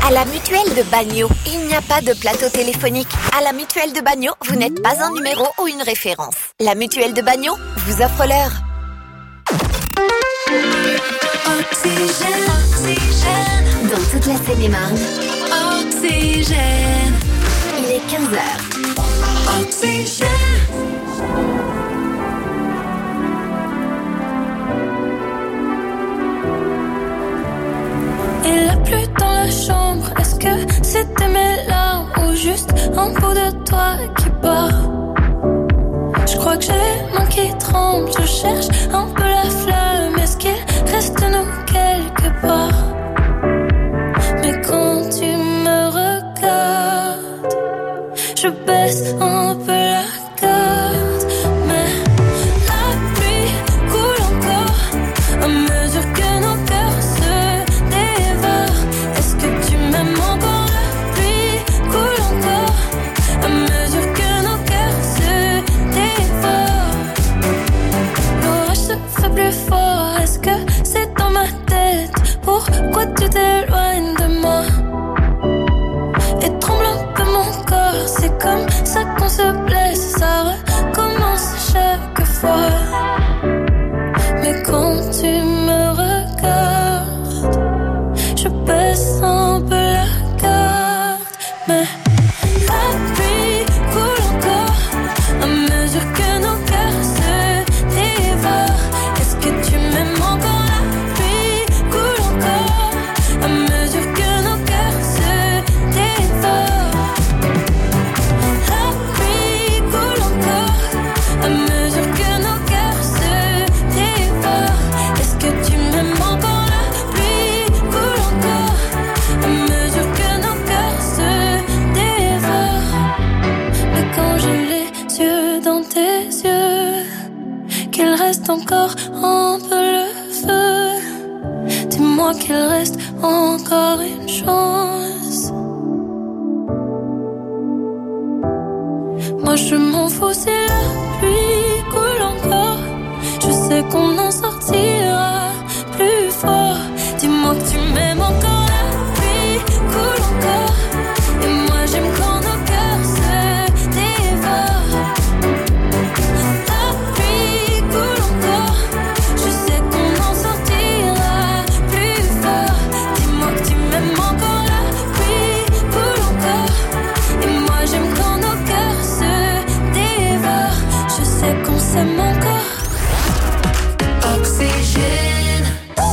À la Mutuelle de Bagno, il n'y a pas de plateau téléphonique. À la Mutuelle de Bagno, vous n'êtes pas un numéro ou une référence. La Mutuelle de Bagno vous offre l'heure. Oxygène, oxygène. Dans toute la Seine-et-Marne. Oxygène. Il est 15h. Oxygène. Il a plu dans la chambre. Est-ce que c'était mes larmes ou juste un bout de toi qui part? Je crois que j'ai les mains qui tremblent. Je cherche un peu la flamme. Est-ce qu'il reste nous quelque part? Mais quand tu me regardes, je baisse un peu la garde. Mais la pluie coule encore à mesure que nos cœurs se dévorent. Est-ce que tu m'aimes encore? La pluie coule encore à mesure que nos cœurs se dévorent. L'orage se fait plus fort. Est-ce que c'est dans ma tête? Pourquoi tu t'éloignes de moi? Et tremble un peu mon corps. C'est comme ça qu'on se blesse. Ça recommence chaque fois. Mais quand tu me regardes, je baisse un peu la garde. Mais la pluie coule encore à mesure que nos cœurs se dévorent. Est-ce que tu m'aimes encore? La pluie coule encore à mesure que nos cœurs se dévorent. La pluie coule encore à mesure que nos cœurs se dévorent. Est-ce que tu m'aimes encore? La pluie coule encore à mesure que nos cœurs se dévorent. Mais quand j'ai les yeux dans tes yeux, qu'il reste encore un peu le feu. Dis-moi qu'il reste encore une chance. Moi je m'en fous si la pluie coule encore. Je sais qu'on en sortira plus fort. Dis-moi que tu m'aimes encore. La pluie coule encore. Et moi j'aime quand nos cœurs se dévorent. La pluie coule encore. Je sais qu'on en sortira plus fort. Dis-moi que tu m'aimes encore. La pluie coule encore. Et moi j'aime quand nos cœurs se dévorent. Je sais qu'on s'aime encore. Oxygène.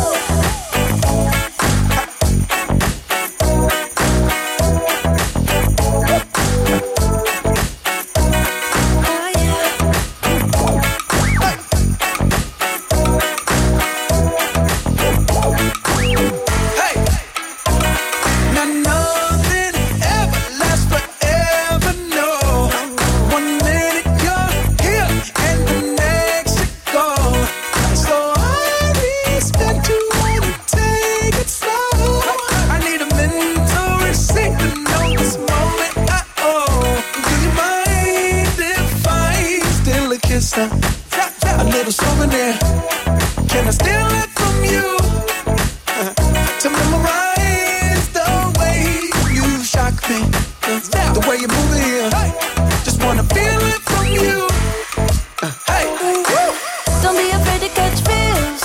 Now nothing ever lasts forever, no. 1 minute you're here and the next you're gone. So I respect you when you take it slow. I need a mental receipt to know this moment I own. Do you mind if I steal a kiss? A little souvenir. Can I steal it from you? To memorize the way you shock me, the way you move it here. Just wanna feel it from you. Hey, Don't be afraid to catch feels.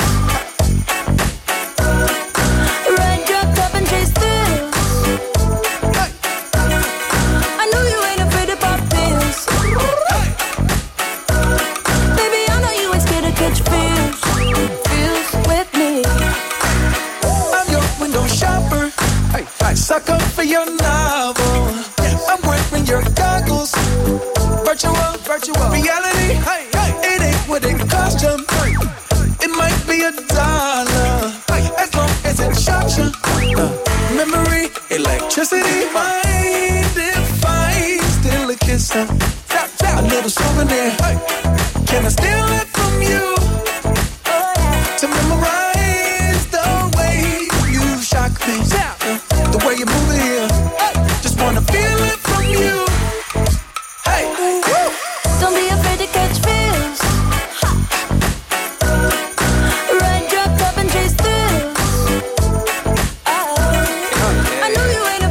Raindrop top and chase thrills. I know you ain't afraid to pop pills. Baby, I know you ain't scared to catch feels. Feels with me. I'm your window shopper. Hey, sucker for your novel. I'm wearing your goggles. Virtual reality. It ain't what it cost you. It might be $1, as long as it shocks you. Memory, electricity. Mind if I steal a kiss? A little souvenir. Can I steal it from you? To memorize the way you shock me, the way you move it here. Just wanna feel it from you. Hey, Don't be afraid to catch feels. Raindrop top and chase thrills. I know you ain't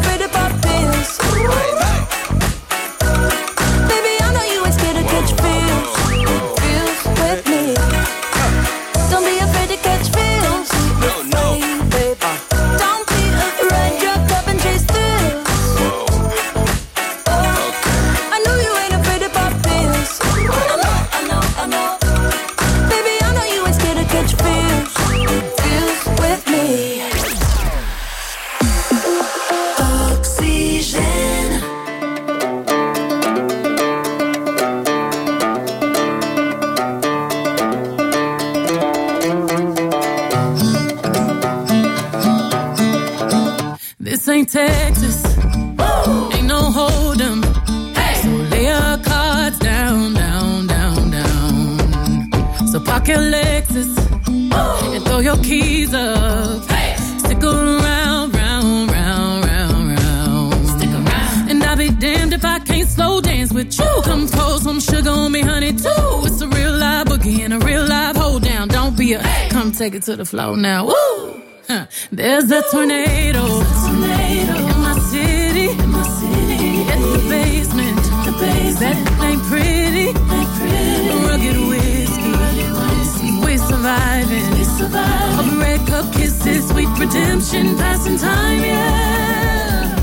This ain't Texas. Woo! Ain't no hold 'em. Hey! So lay your cards down, down, down, down. So park your Lexus. Woo! And throw your keys up. Hey! Stick around, round, round, round, round. Stick around. And I'll be damned if I can't slow dance with you. Come pour some sugar on me, honey, too. It's a real live boogie and a real live hold down. Don't be a come take it to the floor now. Woo! Huh. There's a tornado in my city. At the basement. That ain't pretty. Rugged whiskey. We're surviving. Of red cup kisses, sweet redemption, passing time, yeah.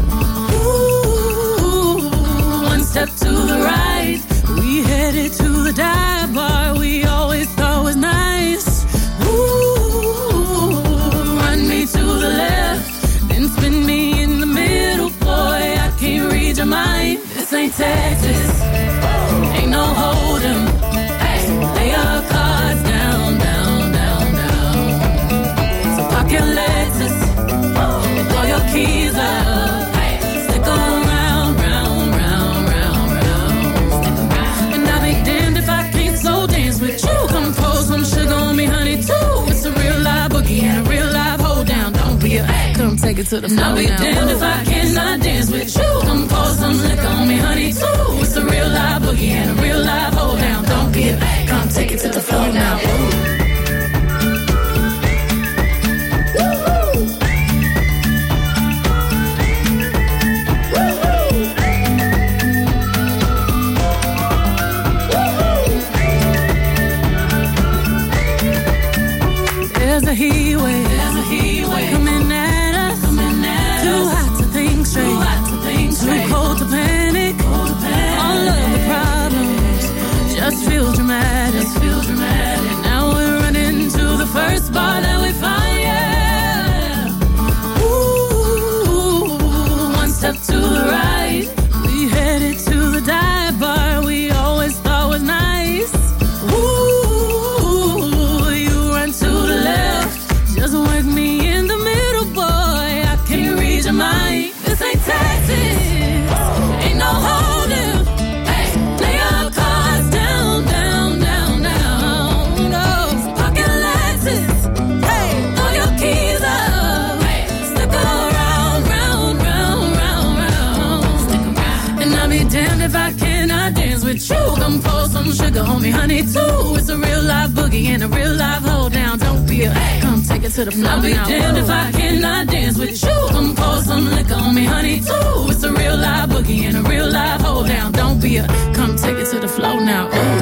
Ooh, one step to the right. We headed to the dive bar we always thought was nice. Ooh, run me to the left, then spin me in the middle, boy, I can't read your mind. This ain't Texas, ain't no hold 'em. So lay your cards down, down, down, down. So park your Lexus, and throw your keys up. Stick around, round, round, round, round. And I'll be damned if I can't slow dance with you. Come pour some sugar on me, honey, too. It's a real live boogie and a real live hold down. Don't be a come take it to the floor. I'll be damned if I cannot dance with you. Come pour some liquor on me, honey, too. It's a real live boogie and a real live hold down. Don't be a come take it to the floor now. Ooh. There's a heat wave coming at us. Too hot to think straight. Too cold to panic. All of the problems just feel dramatic. Now we're running to the first bar that we find, yeah. Ooh, one step to the right. We headed to the dive bar we always thought was nice. Ooh, you run to the left. Just work me in the middle, boy, I can't read your mind. This ain't Texas, ain't no holding. Lay your cards down, down, down, down. No, pocket Lexus, throw your keys up. Stick around, round, round, round, round. And I'll be damned if I cannot dance with you. Come pour some sugar on me, honey, too. It's a real live boogie and a real live hold down. Don't be a come take it to the floor. I'll be damned if I cannot dance with you. Come pour some liquor on me, honey, too. It's a real live boogie and a real live hold down. Don't be a come take it to the floor now. Ooh.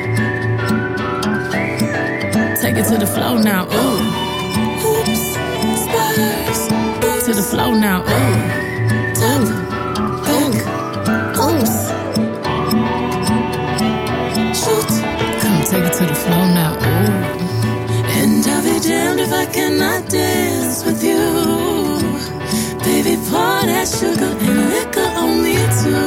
Take it to the floor now. Ooh. Oops, spurs. To the floor now. Ooh. Top, back, oops. Shoot. Come take it to the floor now. Ooh. And I'll be damned if I cannot dance with you. Baby, pour that sugar and liquor on me too.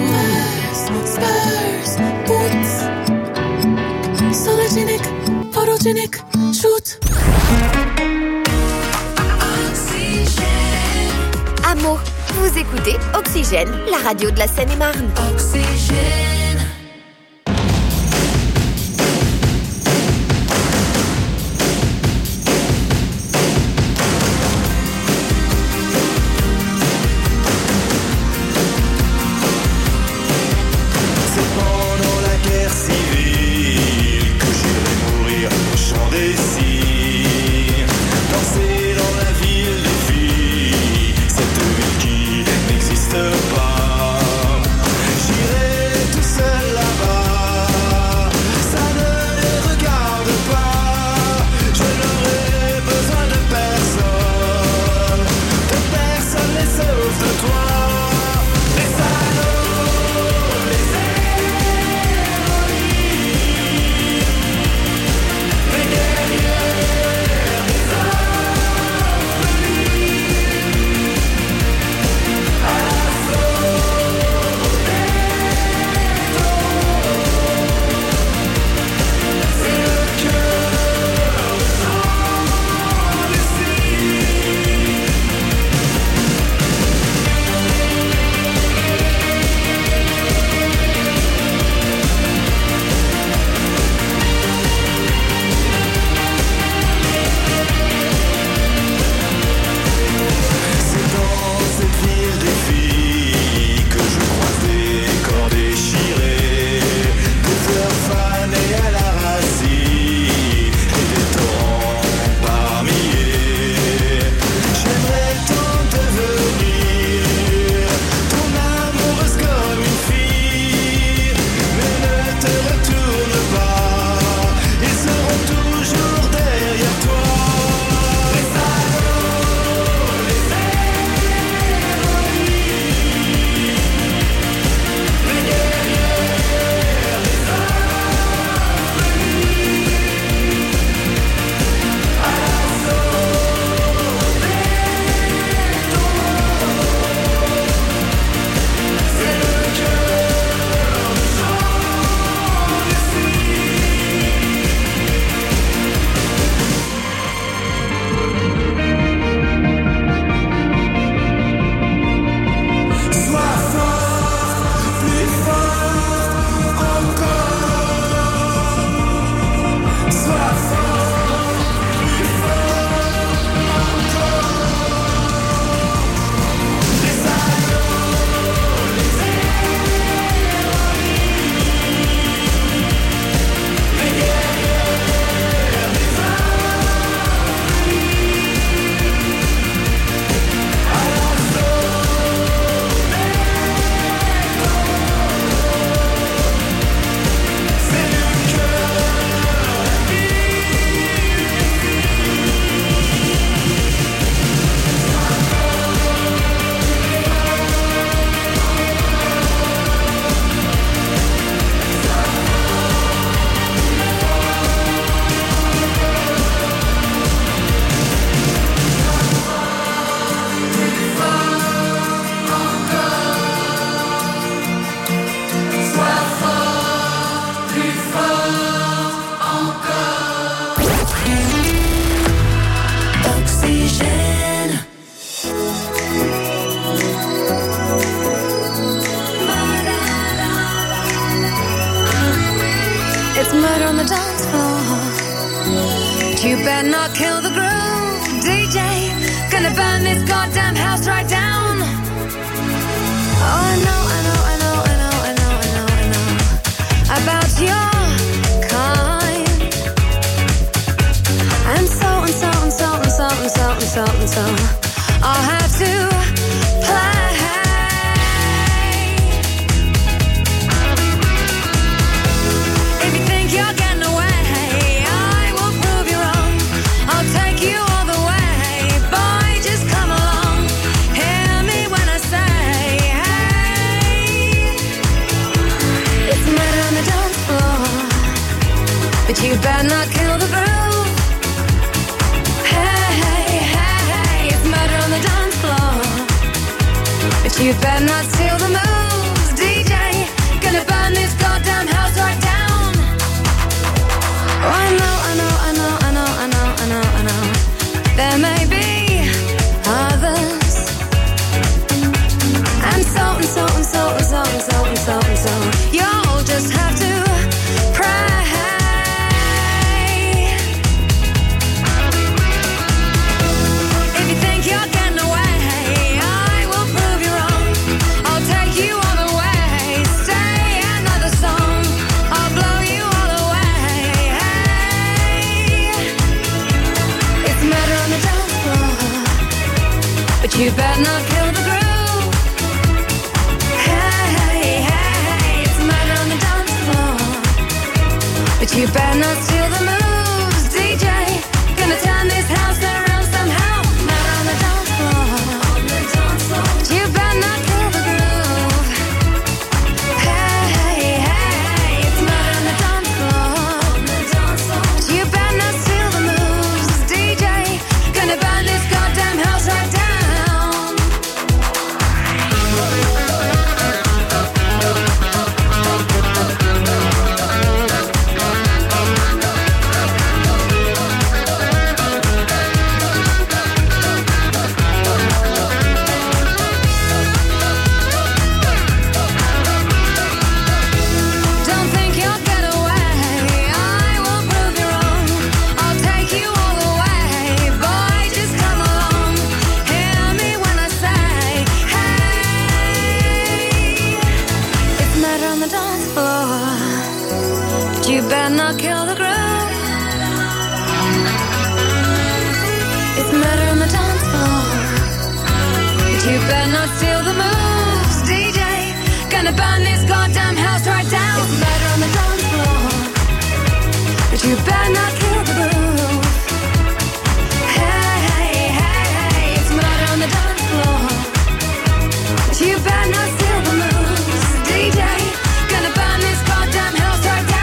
Spurs, boots. Sologenic, photogenic, shoot. Amour, vous écoutez Oxygène, la radio de la Seine-et-Marne. Oxygène. Pas. J'irai goddamn house right down. Oh, I know about your kind. And so I'll have to play. If you think you're getting away, I will prove you wrong. I'll take you all the way. Boy, just come along. Hear me when I say, hey. It's murder on the dance floor, but you better not kill the groove. You better not steal the moves, DJ. Gonna burn this goddamn house right down. Oh, I know. There may be others. And so. You'll just have to pray. If you think you're getting away, you better not kill the groove. Hey, it's murder on the dance floor, but you better not steal the moves, DJ. Gonna turn this house around somehow. Murder on the dance floor, but you better not kill the groove. Hey, it's murder on the dance floor, but you better not steal the moves, DJ. Gonna burn this goddamn house right down. You better not kill the groove. It's murder on the dance floor, but you better not steal the moves, DJ. Gonna burn this goddamn house right down. It's murder on the dance floor, but you better not kill the groove. Hey, it's murder on the dance floor, but you better not steal the moves, DJ. Gonna burn this goddamn house right down.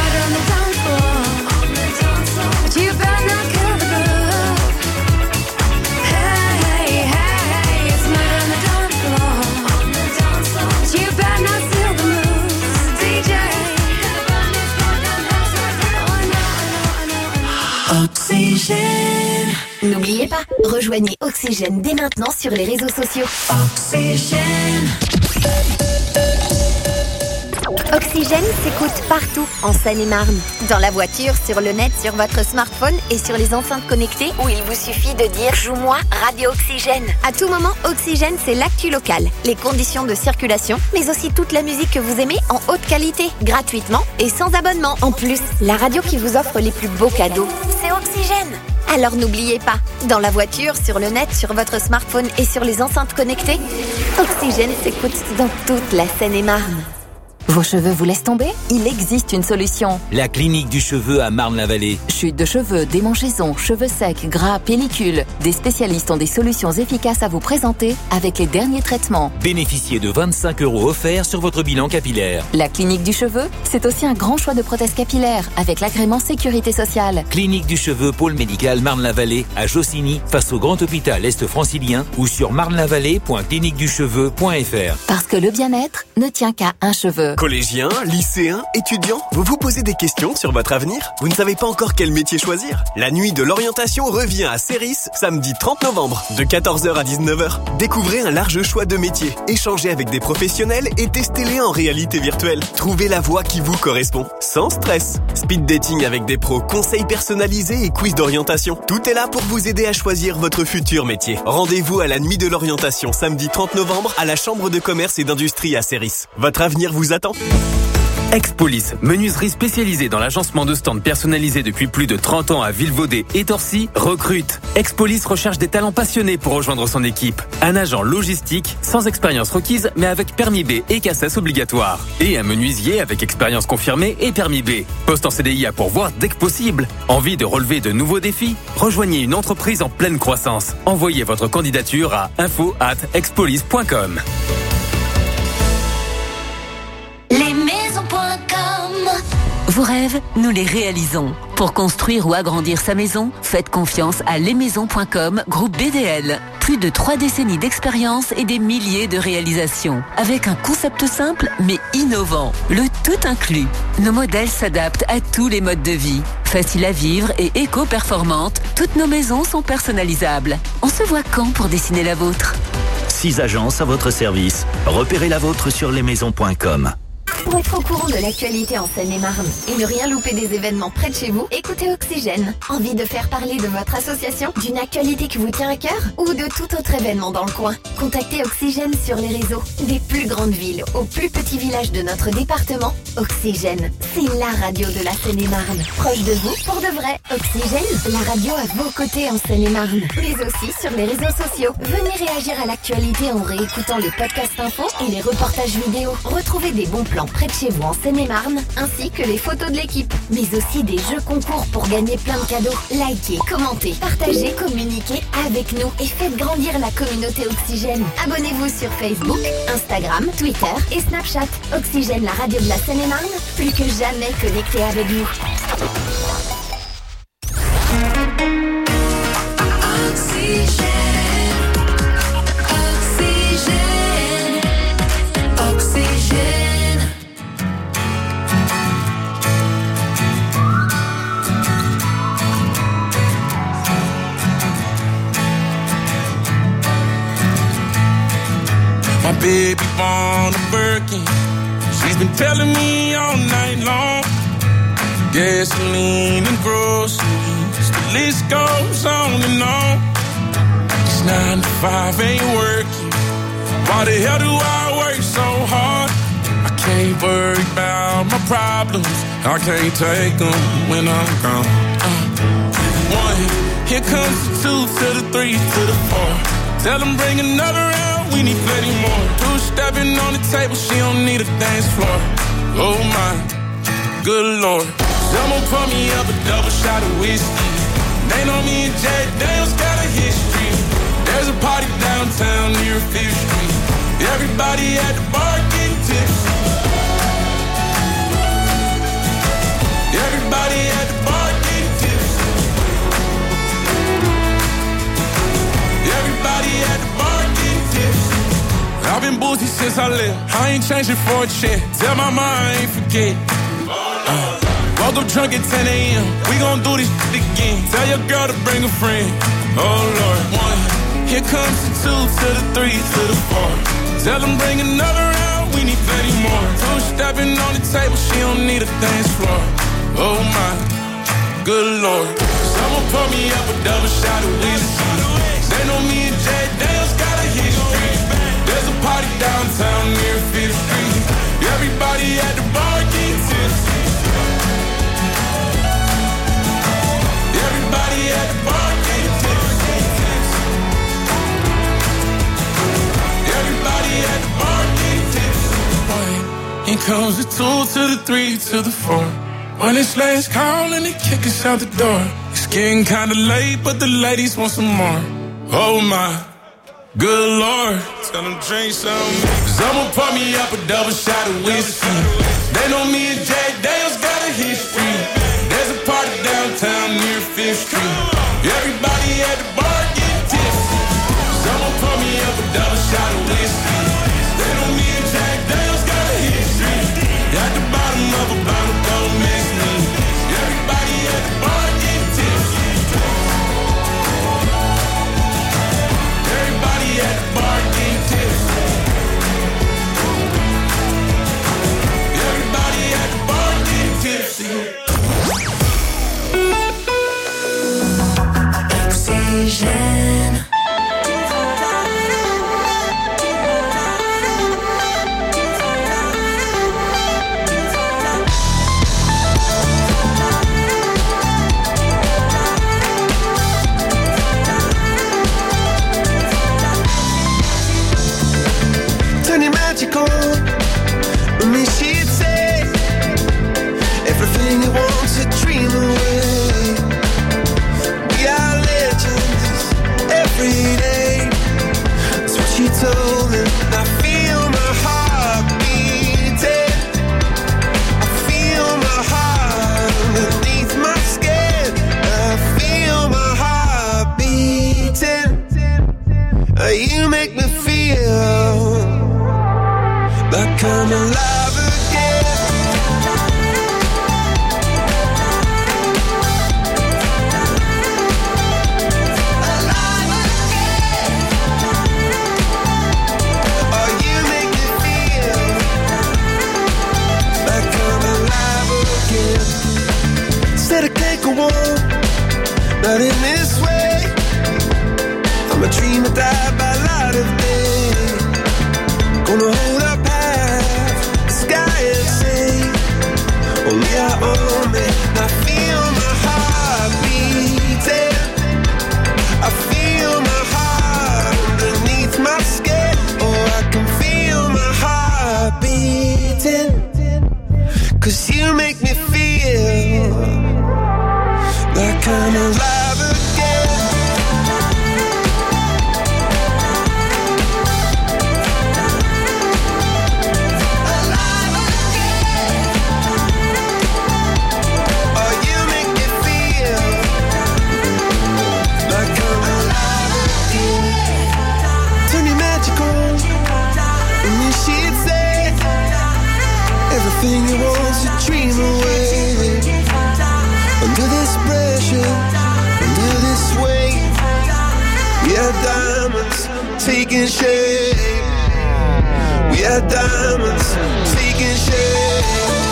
You better not kill the groove. Hey, it's murder on the dance floor. You better not steal the moves, DJ. Oxygène. N'oubliez pas, rejoignez Oxygène dès maintenant sur les réseaux sociaux. Oxygène. Oxygène s'écoute partout en Seine-et-Marne. Dans la voiture, sur le net, sur votre smartphone et sur les enceintes connectées où il vous suffit de dire « Joue-moi Radio Oxygène ». À tout moment, Oxygène, c'est l'actu locale, les conditions de circulation, mais aussi toute la musique que vous aimez en haute qualité, gratuitement et sans abonnement. En plus, la radio qui vous offre les plus beaux cadeaux, c'est Oxygène. Alors n'oubliez pas, dans la voiture, sur le net, sur votre smartphone et sur les enceintes connectées, Oxygène s'écoute dans toute la Seine-et-Marne. Vos cheveux vous laissent tomber ? Il existe une solution. La clinique du cheveu à Marne-la-Vallée. Chute de cheveux, démangeaisons, cheveux secs, gras, pellicules. Des spécialistes ont des solutions efficaces à vous présenter avec les derniers traitements. Bénéficiez de 25 € offerts sur votre bilan capillaire. La clinique du cheveu, c'est aussi un grand choix de prothèses capillaires avec l'agrément Sécurité Sociale. Clinique du cheveu, pôle médical Marne-la-Vallée à Jossigny, face au Grand Hôpital Est-Francilien ou sur marne-la-vallée.cliniqueducheveu.fr. Parce que le bien-être ne tient qu'à un cheveu. Collégiens, lycéens, étudiants, vous vous posez des questions sur votre avenir? Vous ne savez pas encore quel métier choisir? La nuit de l'orientation revient à Céris, samedi 30 novembre, de 14h à 19h. Découvrez un large choix de métiers, échangez avec des professionnels et testez-les en réalité virtuelle. Trouvez la voie qui vous correspond, sans stress. Speed dating avec des pros, conseils personnalisés et quiz d'orientation. Tout est là pour vous aider à choisir votre futur métier. Rendez-vous à la nuit de l'orientation, samedi 30 novembre, à la Chambre de commerce et d'industrie à Céris. Votre avenir vous attend. Expolis, menuiserie spécialisée dans l'agencement de stands personnalisés depuis plus de 30 ans à Villevaudé et Torcy, recrute. Expolis recherche des talents passionnés pour rejoindre son équipe. Un agent logistique, sans expérience requise, mais avec permis B et CACES obligatoire. Et un menuisier avec expérience confirmée et permis B. Poste en CDI à pourvoir dès que possible. Envie de relever de nouveaux défis? Rejoignez une entreprise en pleine croissance. Envoyez votre candidature à info@expolis.com. Vos rêves, nous les réalisons. Pour construire ou agrandir sa maison, faites confiance à lesmaisons.com, groupe BDL. Plus de 3 décennies d'expérience et des milliers de réalisations. Avec un concept simple mais innovant. Le tout inclus. Nos modèles s'adaptent à tous les modes de vie. Facile à vivre et éco-performante, toutes nos maisons sont personnalisables. On se voit quand pour dessiner la vôtre? 6 agences à votre service. Repérez la vôtre sur lesmaisons.com. Pour être au courant de l'actualité en Seine-et-Marne et ne rien louper des événements près de chez vous, écoutez Oxygène. Envie de faire parler de votre association, d'une actualité qui vous tient à cœur ou de tout autre événement dans le coin? Contactez Oxygène sur les réseaux. Des plus grandes villes aux plus petits villages de notre département, Oxygène, c'est la radio de la Seine-et-Marne. Proche de vous, pour de vrai. Oxygène, la radio à vos côtés en Seine-et-Marne. Mais aussi sur les réseaux sociaux. Venez réagir à l'actualité en réécoutant les podcasts infos et les reportages vidéo. Retrouvez des bons plans près de chez vous en Seine-et-Marne, ainsi que les photos de l'équipe, mais aussi des jeux concours pour gagner plein de cadeaux. Likez, commentez, partagez, communiquez avec nous et faites grandir la communauté Oxygène. Abonnez-vous sur Facebook, Instagram, Twitter et Snapchat. Oxygène, la radio de la Seine-et-Marne, plus que jamais connecté avec vous. My baby born a Birkin. She's been telling me all night long. Gasoline and groceries, the list goes on and on. It's 9 to 5, ain't working. Why the hell do I work so hard? I can't worry about my problems. I can't take them when I'm gone. 1, here comes the 2 to the 3 to the 4. Tell them bring another round. We need plenty more. 2 stepping on the table, she don't need a dance floor. Oh my, good lord. Someone pour me up a double shot of whiskey. They know me and Jack Daniels got a history. There's a party downtown near 5th Street. Everybody at the bar getting tipsy. Everybody at the bar getting tipsy. Everybody at the bar getting tipsy. I've been boozy since I left. I ain't changing for a check. Tell my mom I ain't forget. Woke up drunk at 10 a.m. We gon' do this shit again. Tell your girl to bring a friend. Oh Lord. 1, here comes the 2 to the 3 to the 4. Tell them bring another round. We need plenty more. 2 stepping on the table. She don't need a dance floor. Oh my, good lord. Someone pour me up a double shot of whiskey. They know me and Jack Daniels got a history. There's a party downtown near 5th Street. Everybody at the bar getting tipsy. Everybody at the bar getting tipsy. Everybody at the bar getting tipsy. Here comes the 2 to the 3 to the 4. When it's last call and they kick us out the door. It's getting kinda late, but the ladies want some more. Oh my, good lord. Tell them drink some. Someone pour me up a double shot of whiskey. They know me and Jack Daniels got a history. There's a party downtown near 5th Street. Everybody at the bar getting tipsy. Someone pour me up a double shot of whiskey. They know me and Jack Daniels got a history. told him. I feel my heart beating. I feel my heart underneath my skin. I feel my heart beating. You make me feel like I'm alive again. Alive again. Oh, you make me feel like I'm alive again. Said I can't go on, not in this way. I'm a dreamer, die by light of day. Gonna hold up half the sky and say, only I own me. I feel my heart beating. I feel my heart underneath my skin. Oh, I can feel my heart beating. 'Cause you make me feel like I'm alive again. Everything you want to dream away. Under this pressure, under this weight, we are diamonds taking shape. We are diamonds taking shape.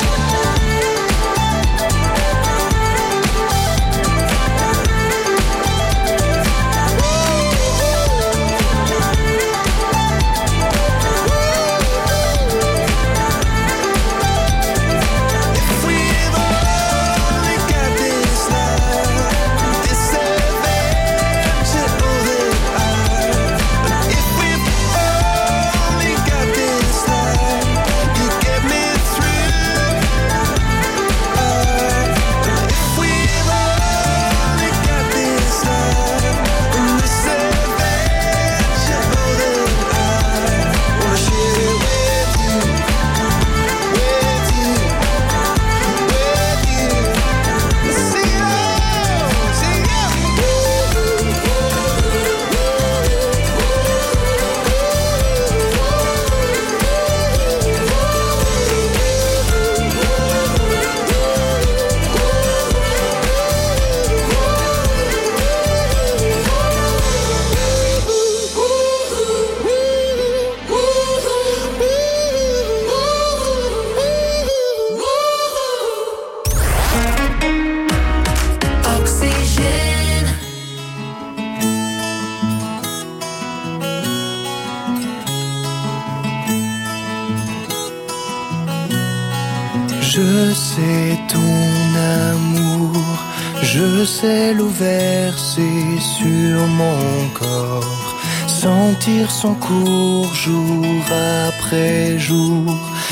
Je sais ton amour, je sais l'eau versée sur mon corps, sentir son cours jour après jour.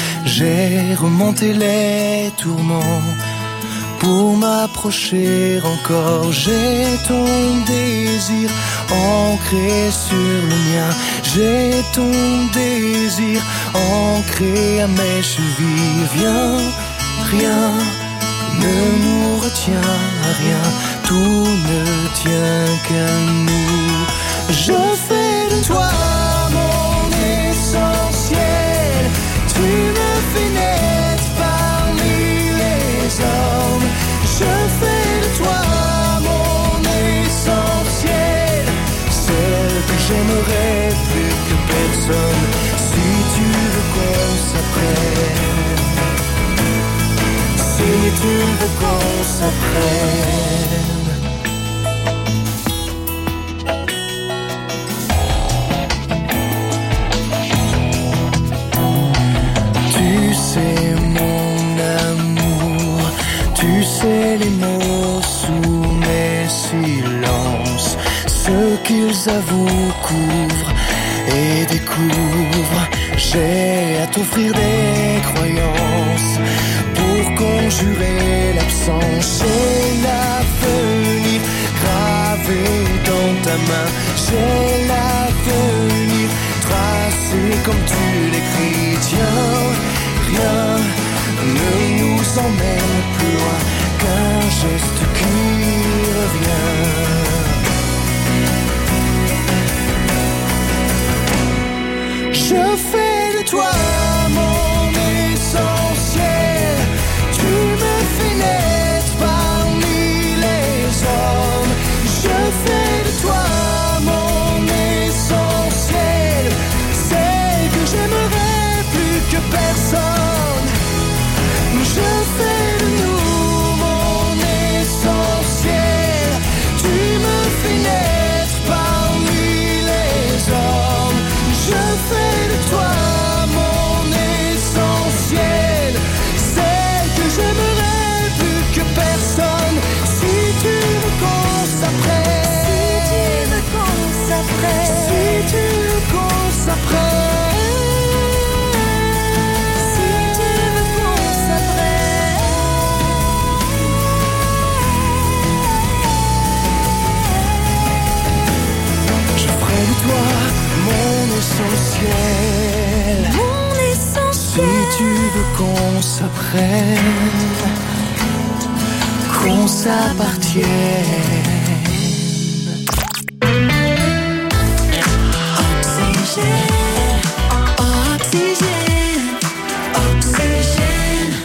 J'ai remonté les tourments pour m'approcher encore. J'ai ton désir ancré sur le mien. J'ai ton désir ancré à mes chevilles. Viens, rien ne nous retient à rien. Tout ne tient qu'à nous. Je fais de toi mon essentiel. Tu me fais naître parmi les hommes. Je fais de toi mon essentiel, celle que j'aimerais plus que personne. Si tu veux qu'on s'apprenne, si tu veux qu'on s'apprenne. Tu sais mon amour, tu sais les mots sous mes silences, ce qu'ils avouent, couvrent et découvrent. J'ai à t'offrir des croyances pour conjurer l'absence. J'ai l'avenir gravé dans ta main. J'ai l'avenir gravé comme tu l'écris. Tiens, rien ne nous emmène plus loin qu'un geste qui revient. Je fais de toi mon essentiel. Tu me fais naître parmi les hommes. Je fais de toi mon essentiel. C'est que j'aimerais plus que personne. Je fais de nous mon essentiel. Tu me fais naître parmi les hommes. Je fais de toi mon essentiel. C'est que j'aimerais plus que personne. Si tu veux qu'on s'apprête, si tu veux qu'on s'apprête, si tu veux qu'on s'apprête, si tu veux qu'on s'apprête. Je ferai de toi mon essentiel. Mon essentiel. Si tu veux qu'on s'apprenne, qu'on s'appartienne. Oxygène, oxygène, oxygène.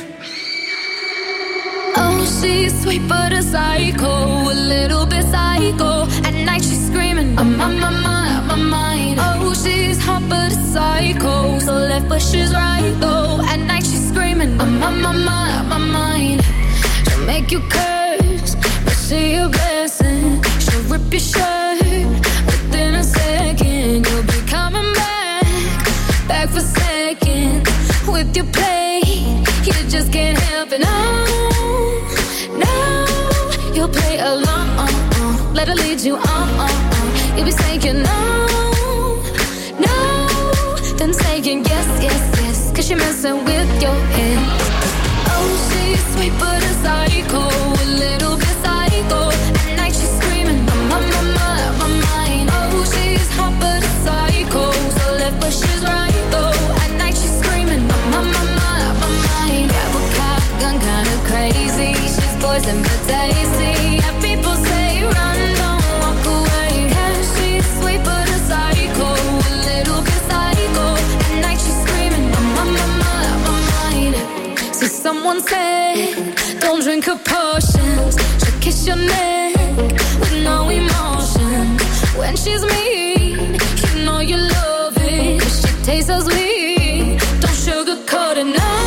Oh, she's sweet but a psycho, a little bit psycho. At night she's screaming, I'm on my mind. Oh, she's hot but a psycho, so left but she's right though. At night she's screaming, I'm on my mind. She'll make you curse, but see a blessing. She'll rip your shirt within a second. You'll be coming back for seconds. With your play, you just can't help it. No, you'll play along. Let her lead you on. You'll be saying no, then saying yes, cause you're messing with your head. Oh, she's sweet but a psycho, a little bit psycho. At night she's screaming, I'm on my mind. Oh, she's hot but a psycho, so left but she's right though. At night she's screaming, I'm on my mind. Grab a cop gun, kinda crazy. She's poison but tasty. Yeah, people say run, don't walk away. Yeah, she's sweet but a psycho, a little bit psycho. At night she's screaming, I'm on my mind. See, someone said, don't drink her potions. She'll kiss your neck with no emotion. When she's mean, you know you love it. She tastes so sweet, don't sugarcoat it, no.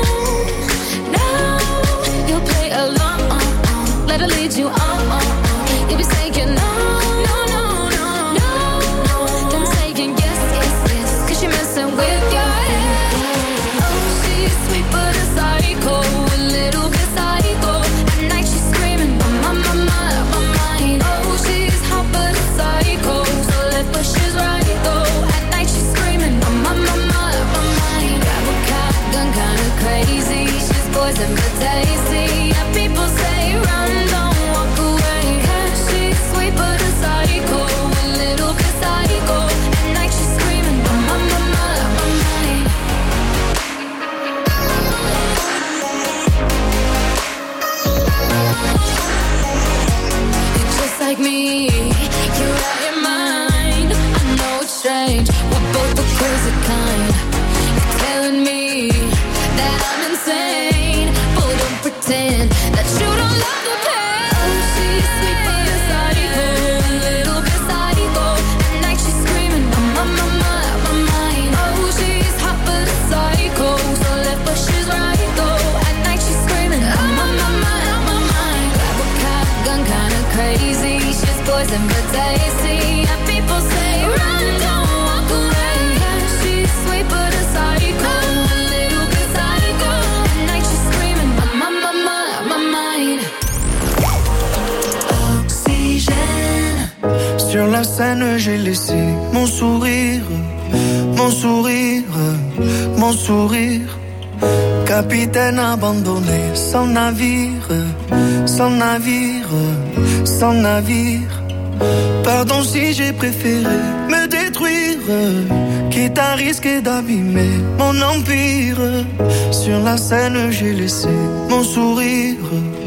You'll play along, let her lead you on. You'll be saying no, then saying yes, cause you're messing with your head. Oh, she's sweet but a psycho, a little bit psycho. At night she's screaming, I'm on my mind. Oh, she's hot but a psycho, so left but she's right though. At night she's screaming, I'm on my mind. Grab a cop gun, kinda crazy. She's poison but tasty. Yeah, people say run, don't walk away. Yeah, she's sweet but a psycho, a little bit psycho. At night she's screaming, I'm on my mind. You're just like me, you're out your mind. I know it's strange, we're both the crazy kind. You're telling me that I'm insane, but don't pretend that you don't love the pain. Oh, she's sweet but a psycho, a little bit psycho. At night she's screaming, I'm on my mind. Oh, she's hot but a psycho, so left but she's right though. At night she's screaming, I'm on my mind. Grab a cop gun, kinda crazy. She's poison but tasty. Yeah, people say run, don't walk away. Yeah, she's sweet but a psycho, a little bit psycho. At night she's screaming, I'm on my mind. Oxygène. Sur la scène, j'ai laissé mon sourire, mon sourire, mon sourire. Capitaine abandonné, sans navire, sans navire, sans navire. Pardon si j'ai préféré me détruire, quitte à risquer d'abîmer mon empire. Sur la scène j'ai laissé mon sourire.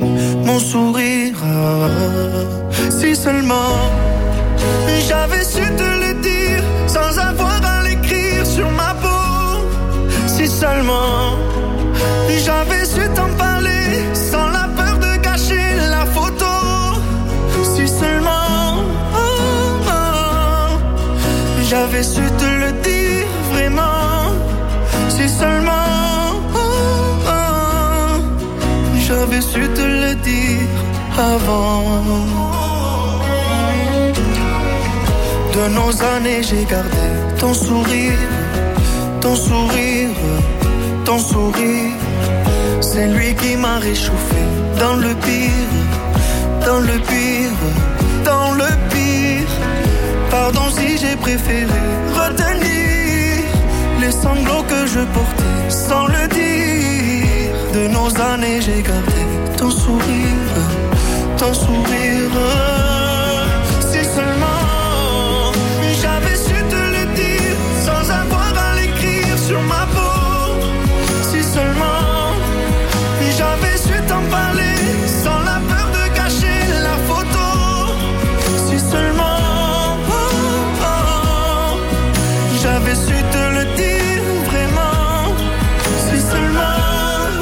Si seulement j'avais su te le dire sans avoir à l'écrire sur ma peau. Si seulement j'avais su t'en parler sans la peur de gâcher la photo. Si seulement j'avais su te le dire vraiment. Si seulement j'avais su te le dire avant. De nos années j'ai gardé ton sourire. C'est lui qui m'a réchauffé dans le pire. Pardon si j'ai préféré retenir les sanglots que je portais sans le dire. De nos années j'ai gardé ton sourire. Si seulement j'avais su te le dire sans avoir à l'écrire sur ma peau. Si seulement j'avais su t'en parler sans la peur de gâcher la photo. Si seulement j'avais su te le dire vraiment. Si seulement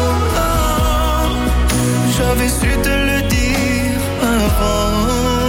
j'avais su te le dire avant.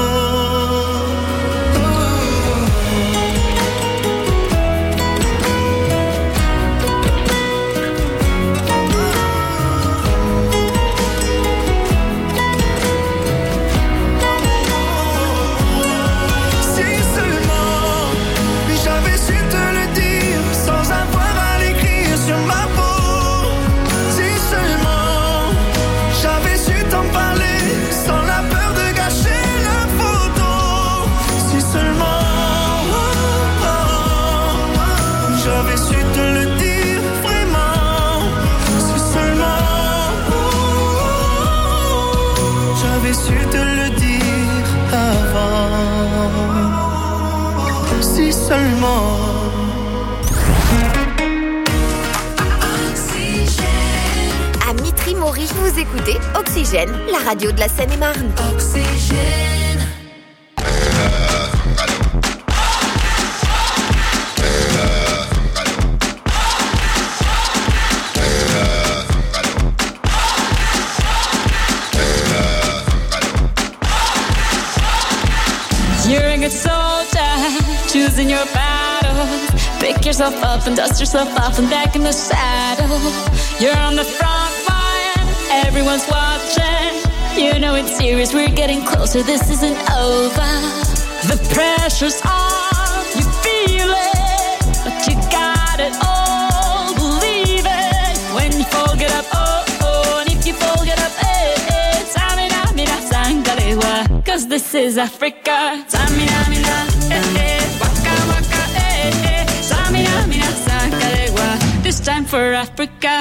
Seulement. À Mitry-Mory, vous écoutez Oxygène, la radio de la Seine-et-Marne. Oxygène. You're a good soldier, choosing your battle. Pick yourself up and dust yourself off and back in the saddle. You're on the front line, everyone's watching. You know it's serious, we're getting closer, this isn't over. The pressure's on, you feel it, but you got it all, believe it. When you fall, get up, oh, oh, and if you fall, get up, eh, eh. Samina, mina, sangalewa, 'cause this is Africa. Samina, mina, eh, eh, waka, waka, eh, eh. Samina, mina, sangalewa, this time for Africa.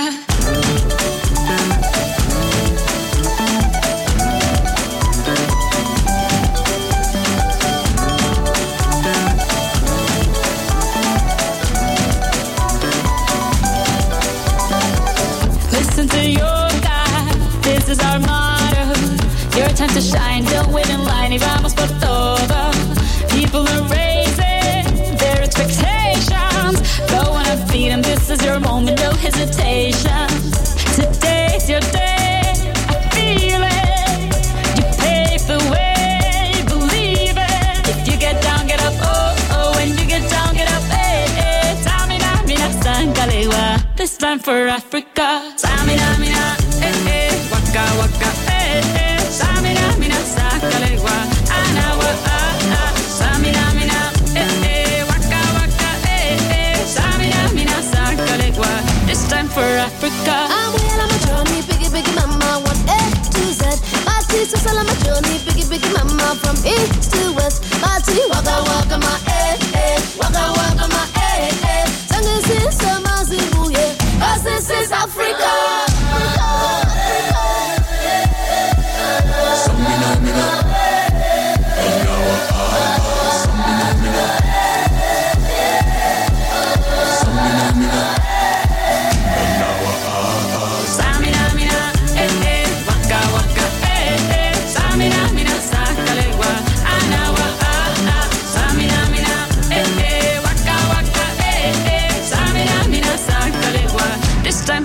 Listen to your God, this is our motto. Your time to shine, don't wait in line, y vamos por todo. People are raising their expectations. Go on and feed them, this is your moment, no hesitation. Today's your day, I feel it. You pave the way, believe it. If you get down, get up, oh, oh. When you get down, get up, eh, eh. Samina, mina, sangalewa, this time for Africa. Samina, mina, eh, eh. Waka, waka, eh, eh. Samina, mina, sangalewa, anawa, ah, ah. Samina, mina, eh, eh. Waka, waka, eh, eh. Samina, mina, sangalewa, this time for Africa. I'm well on my journey, biggie, biggie, mama, one A to Z. My teacher's all on my journey, biggie, biggie, mama, from east to west. My tea, waka, waka, my eh, eh. Waka, waka, my eh, eh. Sangin' sister, my zibu, yeah. 'Cause this is Africa.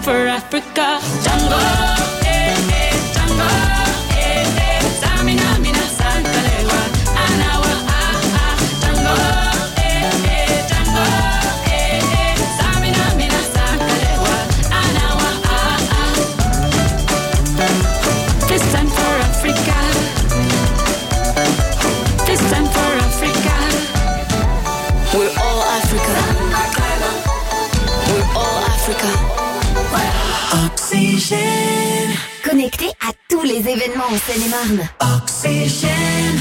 for Africa. Django, Django, Samina, Mina, Sankalewa, Anawa, Django, Django, Samina, Mina, Sankalewa, Anawa, This time for Africa. This time for Africa. We're all Africa. We're all Africa. Oxygène. Connecté à tous les événements en Seine-et-Marne. Oxygène.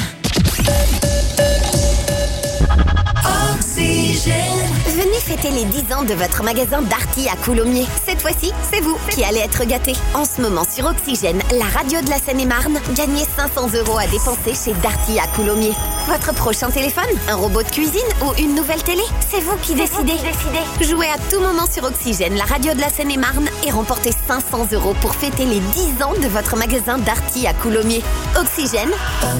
Oxygène. Venez fêter les 10 ans de votre magasin Darty à Coulommiers. Cette fois-ci, c'est vous qui allez être gâtés. En ce moment sur Oxygène, la radio de la Seine-et-Marne, gagnez 500 € à dépenser chez Darty à Coulommiers. Votre prochain téléphone, un robot de cuisine ou une nouvelle télé, c'est vous qui décidez. Jouez à tout moment sur Oxygène, la radio de la Seine-et-Marne, et remportez 500 € pour fêter les 10 ans de votre magasin Darty à Coulommiers. Oxygène.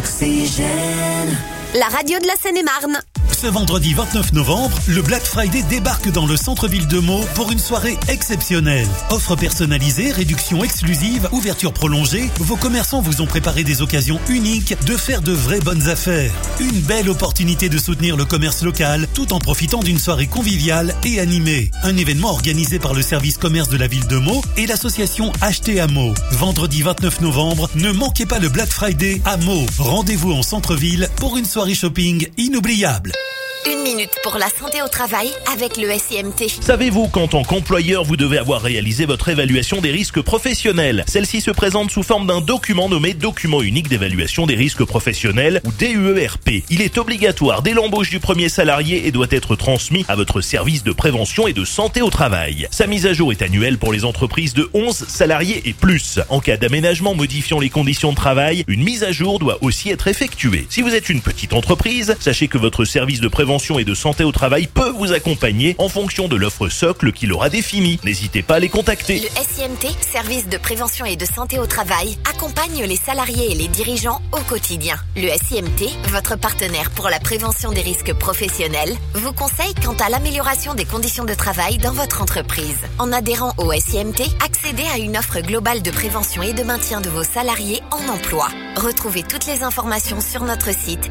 Oxygène. La radio de la Seine-et-Marne. Ce vendredi 29 novembre, le Black Friday débarque dans le centre-ville de Meaux pour une soirée exceptionnelle. Offres personnalisées, réductions exclusives, ouverture prolongée, vos commerçants vous ont préparé des occasions uniques de faire de vraies bonnes affaires. Une belle opportunité de soutenir le commerce local tout en profitant d'une soirée conviviale et animée. Un événement organisé par le service commerce de la ville de Meaux et l'association Acheter à Meaux. Vendredi 29 novembre, ne manquez pas le Black Friday à Meaux. Rendez-vous en centre-ville pour une soirée shopping inoubliable. Une minute pour la santé au travail avec le SIMT. Savez-vous qu'en tant qu'employeur, vous devez avoir réalisé votre évaluation des risques professionnels? Celle-ci se présente sous forme d'un document nommé Document unique d'évaluation des risques professionnels ou DUERP. Il est obligatoire dès l'embauche du premier salarié et doit être transmis à votre service de prévention et de santé au travail. Sa mise à jour est annuelle pour les entreprises de 11 salariés et plus. En cas d'aménagement modifiant les conditions de travail, une mise à jour doit aussi être effectuée. Si vous êtes une petite entreprise, sachez que votre service de prévention et de santé au travail peut vous accompagner en fonction de l'offre socle qu'il aura définie. N'hésitez pas à les contacter. Le SIMT, Service de prévention et de santé au travail, accompagne les salariés et les dirigeants au quotidien. Le SIMT, votre partenaire pour la prévention des risques professionnels, vous conseille quant à l'amélioration des conditions de travail dans votre entreprise. En adhérant au SIMT, accédez à une offre globale de prévention et de maintien de vos salariés en emploi. Retrouvez toutes les informations sur notre site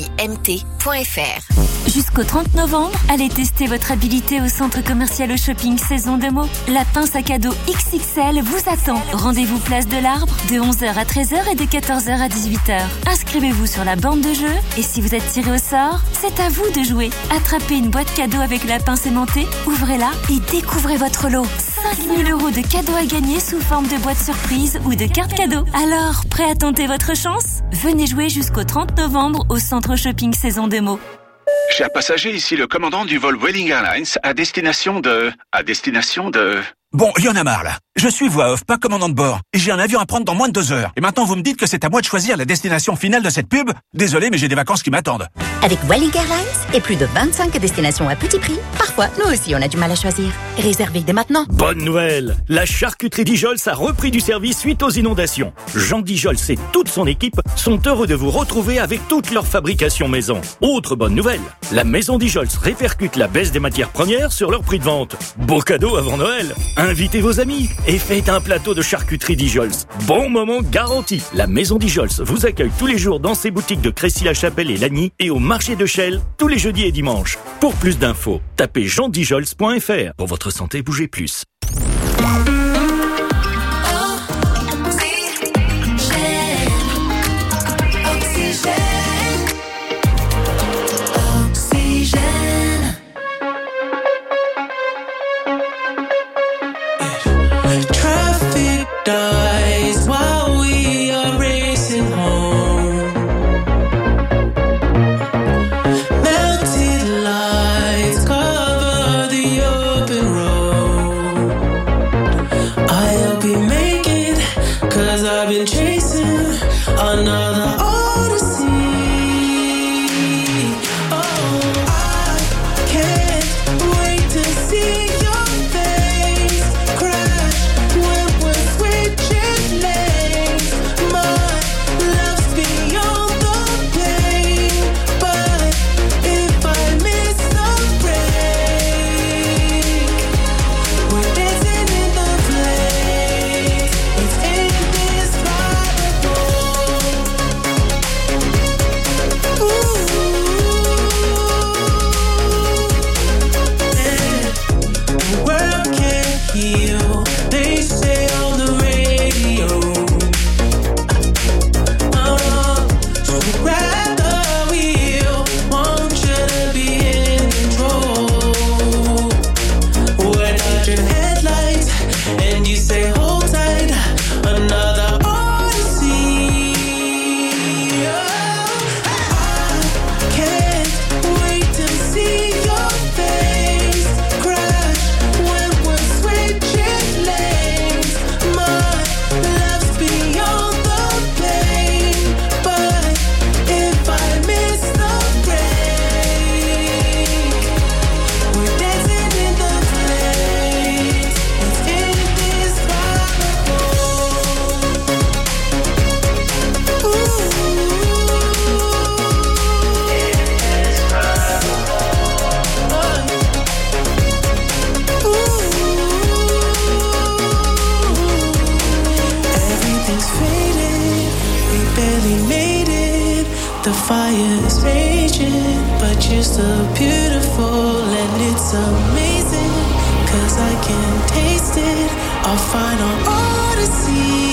simt.fr. Jusqu'au 30 novembre, allez tester votre habilité au centre commercial au shopping Saison de Meaux. La pince à cadeau XXL vous attend. Rendez-vous place de l'Arbre de 11h à 13h et de 14h à 18h. Inscrivez-vous sur la borne de jeu et si vous êtes tiré au sort, c'est à vous de jouer. Attrapez une boîte cadeau avec la pince aimantée, ouvrez-la et découvrez votre lot. 5 000 € de cadeaux à gagner sous forme de boîte surprise ou de carte cadeau. Alors, prêt à tenter votre chance? Venez jouer jusqu'au 30 novembre au centre shopping Saison de Meaux. Chers passagers, ici le commandant du vol Vueling Airlines à destination de... Bon, il y en a marre là. Je suis voix off, pas commandant de bord. Et j'ai un avion à prendre dans moins de 2 heures. Et maintenant vous me dites que c'est à moi de choisir la destination finale de cette pub? Désolé, mais j'ai des vacances qui m'attendent. Avec Vueling Airlines et plus de 25 destinations à petit prix, parfois nous aussi on a du mal à choisir. Réservez dès maintenant. Bonne nouvelle! La charcuterie Dijols a repris du service suite aux inondations. Jean Dijols et toute son équipe sont heureux de vous retrouver avec toute leur fabrication maison. Autre bonne nouvelle, la maison Dijols répercute la baisse des matières premières sur leur prix de vente. Beau cadeau avant Noël! Invitez vos amis et faites un plateau de charcuterie Dijols. Bon moment garanti. La maison Dijols vous accueille tous les jours dans ses boutiques de Crécy-la-Chapelle et Lagny et au marché de Chelles tous les jeudis et dimanches. Pour plus d'infos, tapez jeandijols.fr. Pour votre santé, bougez plus. Dies while we are racing home. Melted lights cover the open road. is raging, but you're still beautiful and it's amazing, 'cause I can taste it, our final odyssey.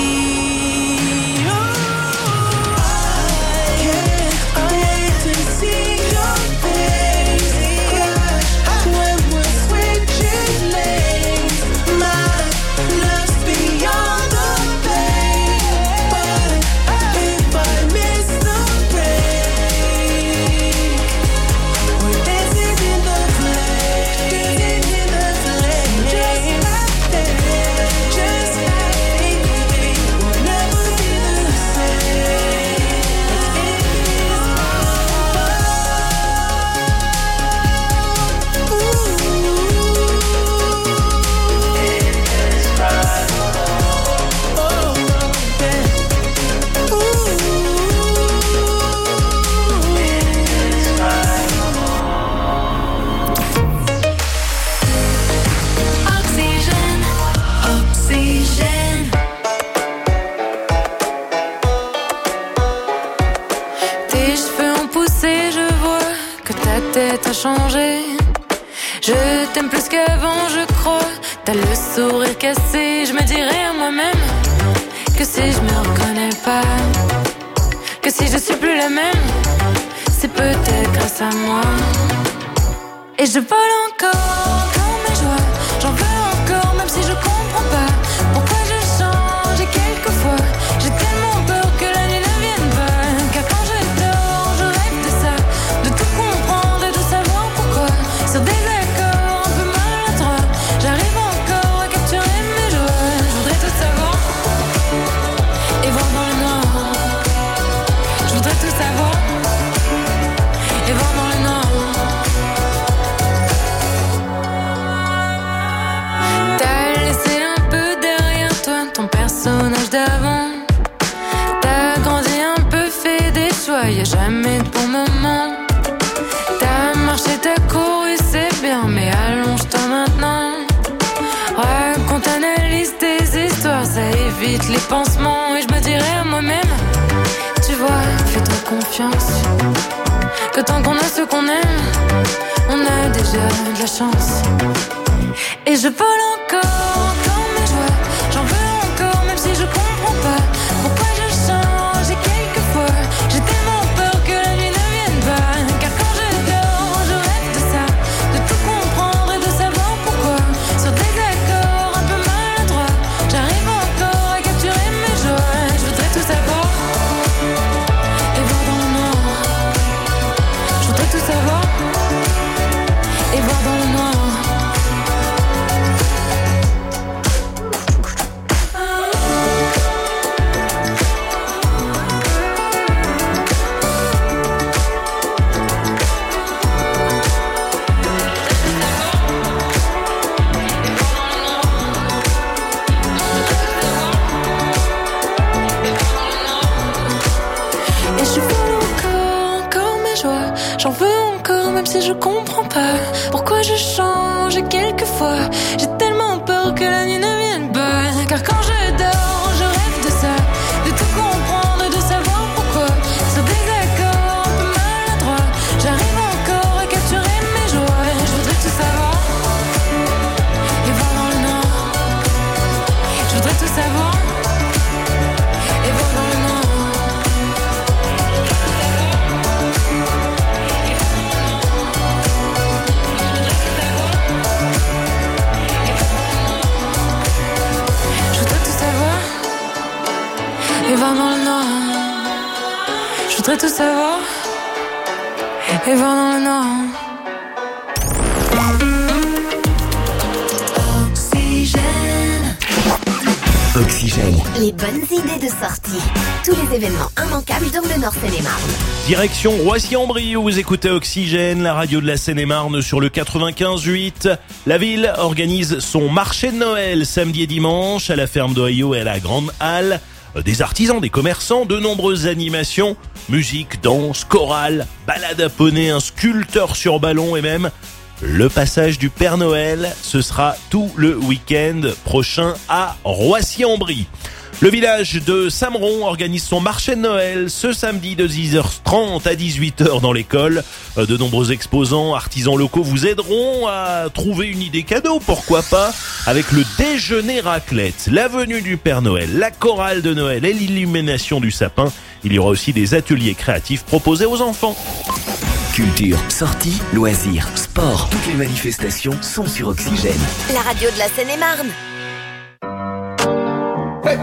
T'as changé, je t'aime plus qu'avant, je crois. T'as le sourire cassé, je me dirais à moi-même que si je me reconnais pas, que si je suis plus la même, c'est peut-être grâce à moi. Et je vole encore mes joies, j'en veux encore, même si je comprends pas pourquoi je change. Et quelquefois, j'ai tellement peur que la nuit ne vienne pas, car quand je dors, je rêve de ça, de tout comprendre. Sur des accords un peu maladroits, j'arrive encore à capturer mes joies. Je voudrais tout savoir et voir dans le noir. Je voudrais tout savoir et voir dans le noir. T'as laissé un peu derrière toi ton personnage d'avant. T'as grandi un peu, fait des choix, y'a jamais de bon moment. T'as marché, t'as couru, c'est bien, mais allonge-toi maintenant. Raconte, analyse tes histoires, ça évite les pansements. Et je me dirais à moi-même, tu vois, fais-toi confiance, que tant qu'on a ce qu'on aime, on a déjà de la chance. Et je vole encore mes joies, j'en veux encore, même si je comprends pas pourquoi je change. Et quelquefois, j'ai tellement peur que la nuit ne vienne pas, car quand je dors, je rêve de ça, de tout comprendre et de savoir pourquoi. Sur des accords un peu maladroits, j'arrive encore à capturer mes joies. Je voudrais tout savoir et voir dans le noir. Je voudrais tout savoir et voir dans le noir. J'en veux encore, même si je comprends pas pourquoi je change. Et quelquefois, j'ai tellement peur que la nuit ne vienne pas, car quand je dors, je rêve de ça, de tout comprendre et de savoir pourquoi. Sur des accords un peu maladroits, j'arrive encore à capturer mes joies. Je voudrais tout savoir et voir dans le noir. Je voudrais tout savoir et voir dans le noir. Et voir dans le noir. Je voudrais tout savoir et voir dans le noir. Oxygène. Les bonnes idées de sortie. Tous les événements immanquables dans le Nord Seine-et-Marne. Direction Roissy-en-Brie où vous écoutez Oxygène, la radio de la Seine-et-Marne sur le 95.8. La ville organise son marché de Noël samedi et dimanche à la ferme d'Ohio et à la Grande Halle. Des artisans, des commerçants, de nombreuses animations, musique, danse, chorale, balade à poney, un sculpteur sur ballon et même le passage du Père Noël. Ce sera tout le week-end prochain à Roissy-en-Brie. Le village de Sameron organise son marché de Noël ce samedi de 10h30 à 18h dans l'école. De nombreux exposants, artisans locaux vous aideront à trouver une idée cadeau, pourquoi pas, avec le déjeuner raclette, la venue du Père Noël, la chorale de Noël et l'illumination du sapin. Il y aura aussi des ateliers créatifs proposés aux enfants. Culture, sorties, loisirs, sport, toutes les manifestations sont sur Oxygène. La radio de la Seine-et-Marne. Hey.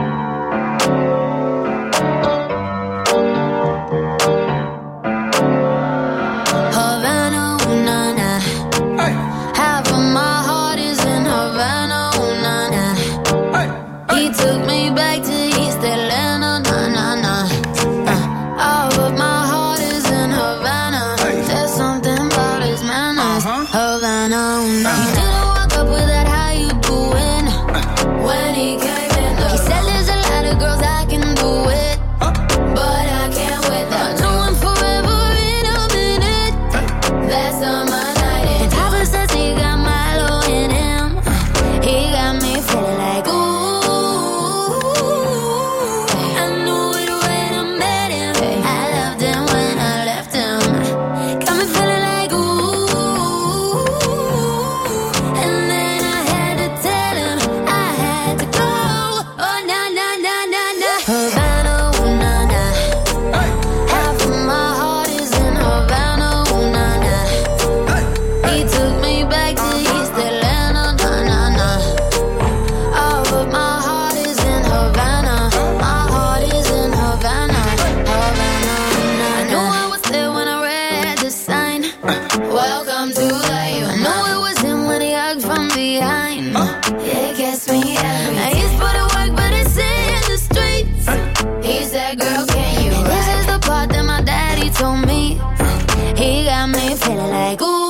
Havana, ooh, na, na. Hey. Half of my heart is in Havana, ooh, na, na. Hey. He took me back to East Atlanta, na, na, na. All of my heart is in Havana. There's something about his manners. Havana, ooh, na. He didn't walk up with that how you doing when he came. He said there's a lot of girls I can do it, but I can't with that. I know him forever in a minute. That's on my night. And Papa says he got Milo in him. He got me feeling like ooh. I knew it when I met him. I loved him when I left him. Got me feeling like ooh. And then I had to tell him I had to go. Oh na na na na na. Havana, ooh na na. Half of my heart is in Havana, ooh na na. He took me back to East Atlanta, na na na. All of my heart is in Havana. My heart is in Havana, Havana, ooh na na. I knew I was there when I read the sign. Welcome to life. I know it was him when he hugged from behind. It gets me every time. He's put in work, but it's in the streets. He said, girl, can you? And this is the part that my daddy told me. He got me feeling like ooh.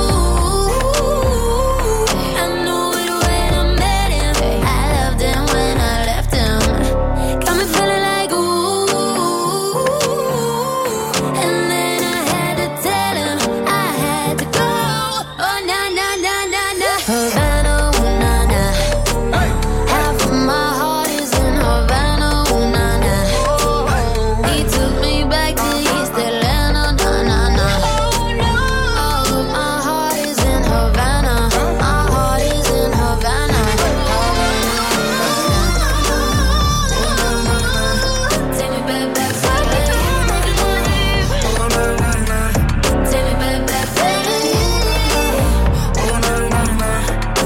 I knew it when I met him. I loved him when I left him. Got me feeling like ooh. And then I had to tell him I had to go. Oh na na na na na. Havana, ooh na na. Half of my heart is in Havana, ooh na na. He took me back to East Atlanta, na na na. All of my heart is in Havana. My heart is in Havana. Take me back, back, back. Take me back, back, back.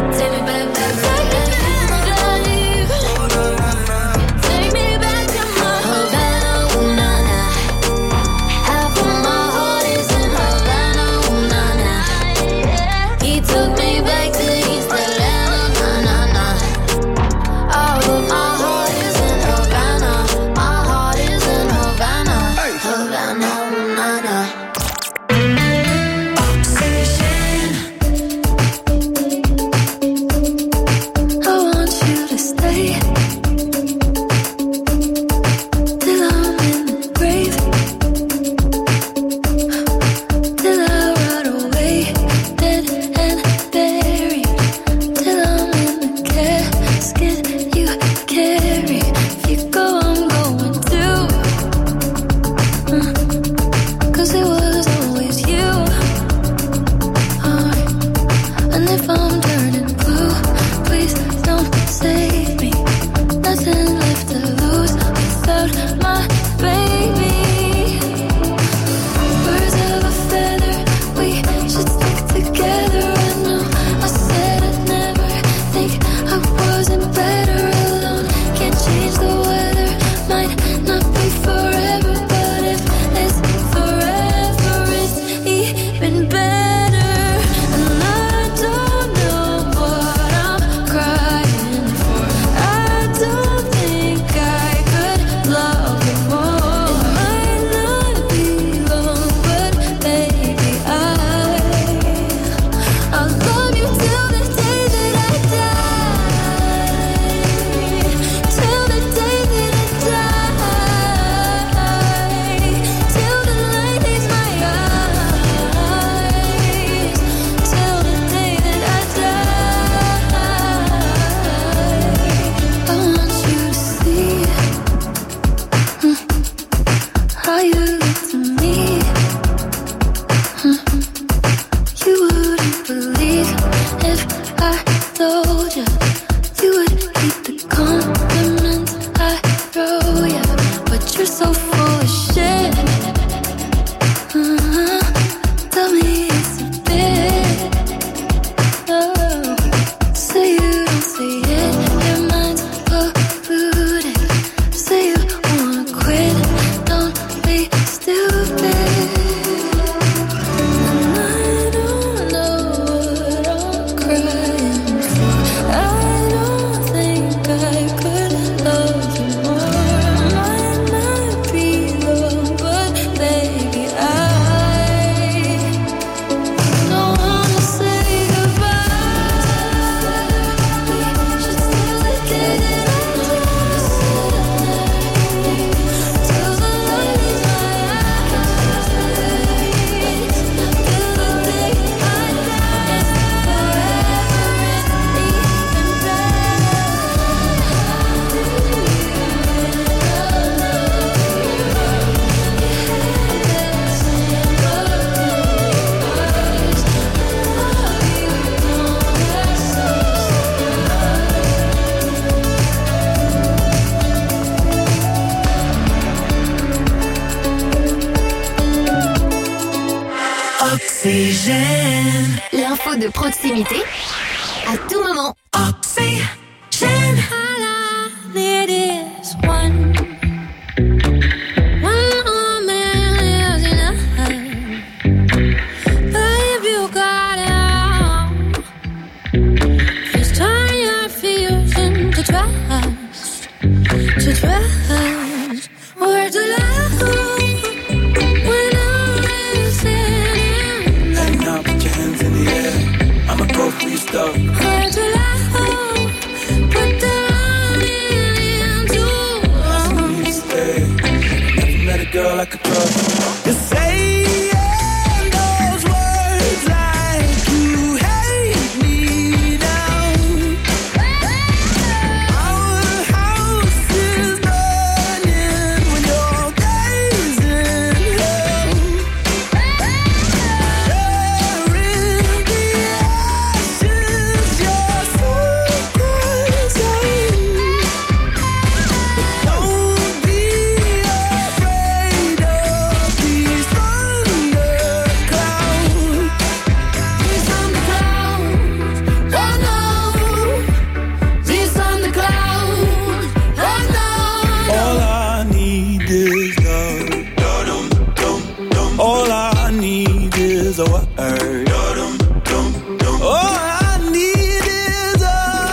Oxygène. L'info de proximité à tout moment. Oxygène. All I need is one. One man is enough. Babe, you got it all. Just turn your fears into trust. To trust. Where to love. When all is said and done. Now put your hands in the air. I'ma go for your stuff. Where to love. Put the running into. I need to stay. Never met a girl like a trust. You say those words like you hate me now. Our house is burning when your days in hell. There in the ashes, your soul cries out. Don't be afraid of these thunderclouds. These thunderclouds, oh no. These thunderclouds, oh no. All I need is love. All I need is a word. All I need is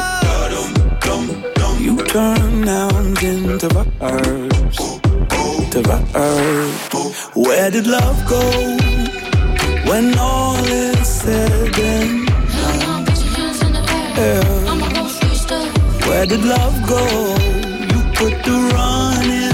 a. You turn nouns into verbs. To verbs. Where did love go when all is said and done? Yeah. Where did love go? You put the running